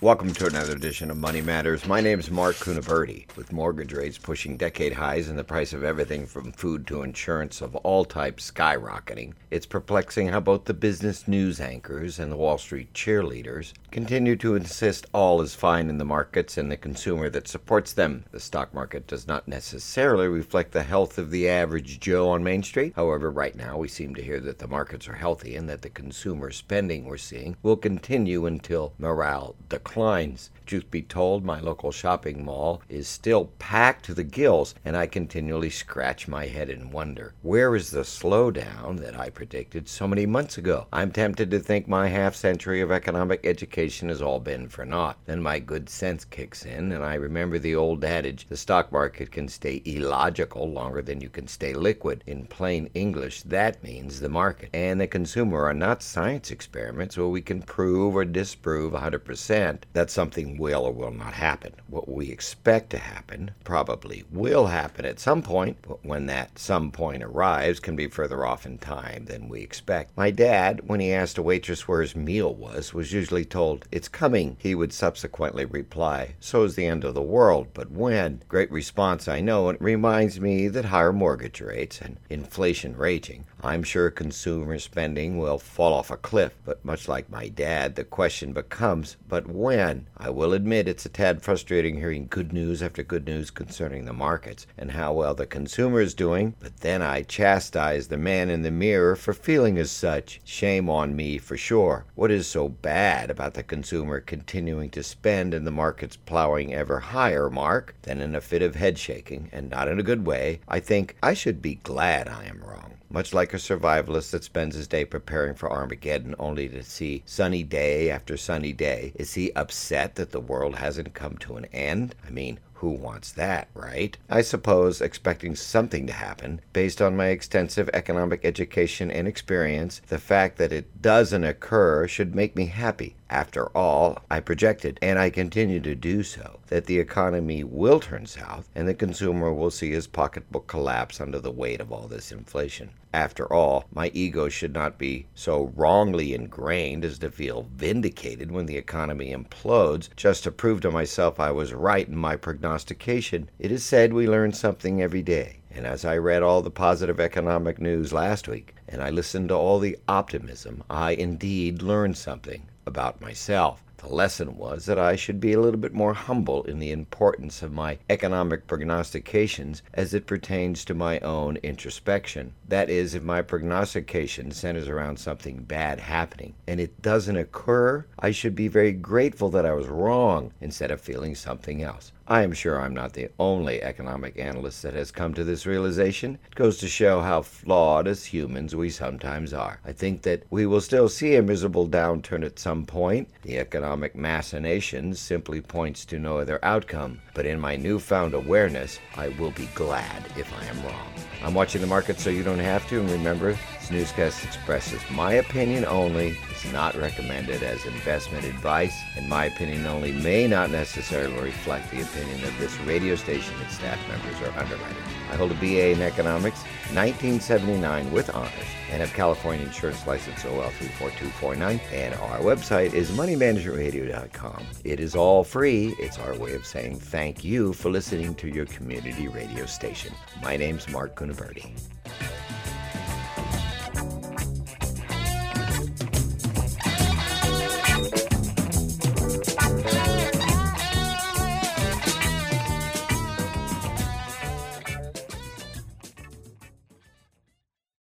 Welcome to another edition of Money Matters. My name is Mark Cunaverti. With mortgage rates pushing decade highs and the price of everything from food to insurance of all types skyrocketing, it's perplexing how both the business news anchors and the Wall Street cheerleaders continue to insist all is fine in the markets and the consumer that supports them. The stock market does not necessarily reflect the health of the average Joe on Main Street. However, right now we seem to hear that the markets are healthy and that the consumer spending we're seeing will continue until morale declines. Truth be told, my local shopping mall is still packed to the gills, and I continually scratch my head and wonder, where is the slowdown that I predicted so many months ago? I'm tempted to think my half-century of economic education has all been for naught. Then my good sense kicks in, and I remember the old adage, the stock market can stay illogical longer than you can stay liquid. In plain English, that means the market and the consumer are not science experiments where we can prove or disprove 100% that something will or will not happen. What we expect to happen probably will happen at some point, but when that some point arrives can be further off in time than we expect. My dad, when he asked a waitress where his meal was usually told, "It's coming." He would subsequently reply, "So is the end of the world, but when?" Great response, I know. It reminds me that higher mortgage rates and inflation raging, I'm sure consumer spending will fall off a cliff, but much like my dad, the question becomes, but when? I will admit it's a tad frustrating hearing good news after good news concerning the markets and how well the consumer is doing, but then I chastise the man in the mirror for feeling as such. Shame on me for sure. What is so bad about the consumer continuing to spend and the markets plowing ever higher, Mark? Then in a fit of head shaking, and not in a good way, I think I should be glad I am wrong. Much like a survivalist that spends his day preparing for Armageddon only to see sunny day after sunny day, is he upset that the world hasn't come to an end? I mean, who wants that, right? I suppose expecting something to happen, based on my extensive economic education and experience, the fact that it doesn't occur should make me happy. After all, I projected, and I continue to do so, that the economy will turn south and the consumer will see his pocketbook collapse under the weight of all this inflation. After all, my ego should not be so wrongly ingrained as to feel vindicated when the economy implodes just to prove to myself I was right in my prognostication. It is said we learn something every day. And as I read all the positive economic news last week, and I listened to all the optimism, I indeed learned something about myself. The lesson was that I should be a little bit more humble in the importance of my economic prognostications as it pertains to my own introspection. That is, if my prognostication centers around something bad happening and it doesn't occur, I should be very grateful that I was wrong instead of feeling something else. I am sure I'm not the only economic analyst that has come to this realization. It goes to show how flawed as humans we sometimes are. I think that we will still see a miserable downturn at some point. The economic machinations simply points to no other outcome. But in my newfound awareness, I will be glad if I am wrong. I'm watching the market so you don't have to, and remember, this newscast expresses my opinion only. It's not recommended as investment advice, and my opinion only may not necessarily reflect the opinion of this radio station, its staff members, or underwriters. I hold a BA in economics, 1979 with honors, and have California Insurance License OL 34249, and our website is moneymanagementradio.com. It is all free. It's our way of saying thank you for listening to your community radio station. My name's Mark Cunaverti.